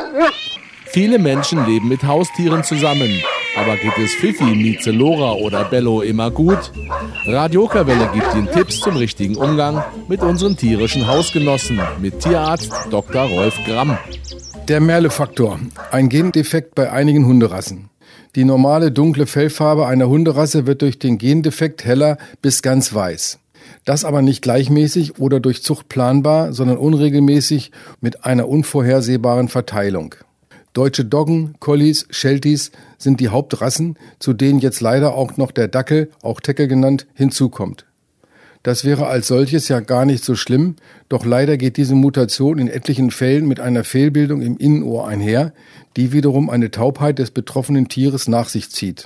Viele Menschen leben mit Haustieren zusammen. Aber geht es Fifi, Mieze, Lora oder Bello immer gut? Radio Okerwelle gibt Ihnen Tipps zum richtigen Umgang mit unseren tierischen Hausgenossen mit Tierarzt Dr. Rolf Gramm. Der Merle-Faktor, ein Gendefekt bei einigen Hunderassen. Die normale dunkle Fellfarbe einer Hunderasse wird durch den Gendefekt heller bis ganz weiß. Das aber nicht gleichmäßig oder durch Zucht planbar, sondern unregelmäßig mit einer unvorhersehbaren Verteilung. Deutsche Doggen, Collies, Shelties sind die Hauptrassen, zu denen jetzt leider auch noch der Dackel, auch Teckel genannt, hinzukommt. Das wäre als solches ja gar nicht so schlimm, doch leider geht diese Mutation in etlichen Fällen mit einer Fehlbildung im Innenohr einher, die wiederum eine Taubheit des betroffenen Tieres nach sich zieht.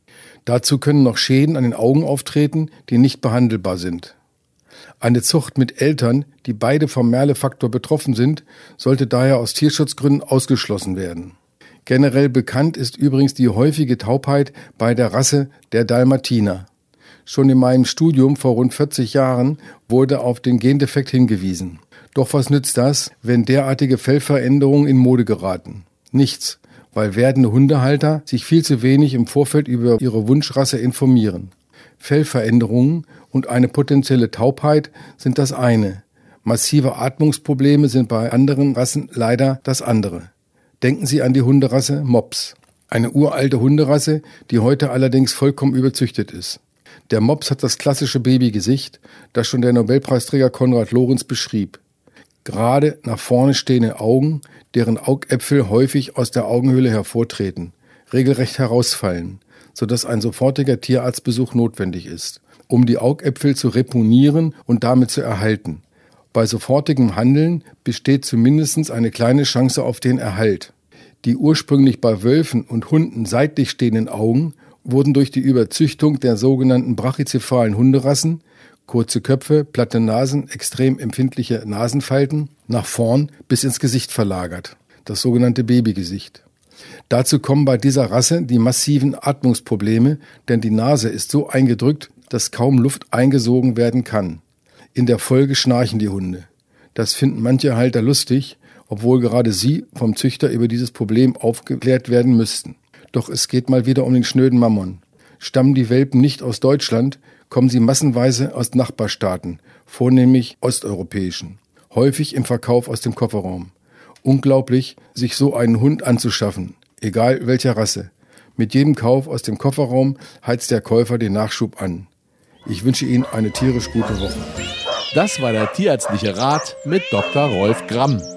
Dazu können noch Schäden an den Augen auftreten, die nicht behandelbar sind. Eine Zucht mit Eltern, die beide vom Merle-Faktor betroffen sind, sollte daher aus Tierschutzgründen ausgeschlossen werden. Generell bekannt ist übrigens die häufige Taubheit bei der Rasse der Dalmatiner. Schon in meinem Studium vor rund 40 Jahren wurde auf den Gendefekt hingewiesen. Doch was nützt das, wenn derartige Fellveränderungen in Mode geraten? Nichts, weil werdende Hundehalter sich viel zu wenig im Vorfeld über ihre Wunschrasse informieren. Fellveränderungen und eine potenzielle Taubheit sind das eine. Massive Atmungsprobleme sind bei anderen Rassen leider das andere. Denken Sie an die Hunderasse Mops. Eine uralte Hunderasse, die heute allerdings vollkommen überzüchtet ist. Der Mops hat das klassische Babygesicht, das schon der Nobelpreisträger Konrad Lorenz beschrieb. Gerade nach vorne stehende Augen, deren Augäpfel häufig aus der Augenhöhle hervortreten, regelrecht herausfallen, sodass ein sofortiger Tierarztbesuch notwendig ist, um die Augäpfel zu reponieren und damit zu erhalten. Bei sofortigem Handeln besteht zumindest eine kleine Chance auf den Erhalt. Die ursprünglich bei Wölfen und Hunden seitlich stehenden Augen wurden durch die Überzüchtung der sogenannten brachycephalen Hunderassen, kurze Köpfe, platte Nasen, extrem empfindliche Nasenfalten, nach vorn bis ins Gesicht verlagert, das sogenannte Babygesicht. Dazu kommen bei dieser Rasse die massiven Atmungsprobleme, denn die Nase ist so eingedrückt, dass kaum Luft eingesogen werden kann. In der Folge schnarchen die Hunde. Das finden manche Halter lustig, obwohl gerade sie vom Züchter über dieses Problem aufgeklärt werden müssten. Doch es geht mal wieder um den schnöden Mammon. Stammen die Welpen nicht aus Deutschland, kommen sie massenweise aus Nachbarstaaten, vornehmlich osteuropäischen. Häufig im Verkauf aus dem Kofferraum. Unglaublich, sich so einen Hund anzuschaffen, egal welcher Rasse. Mit jedem Kauf aus dem Kofferraum heizt der Käufer den Nachschub an. Ich wünsche Ihnen eine tierisch gute Woche. Das war der tierärztliche Rat mit Dr. Rolf Gramm.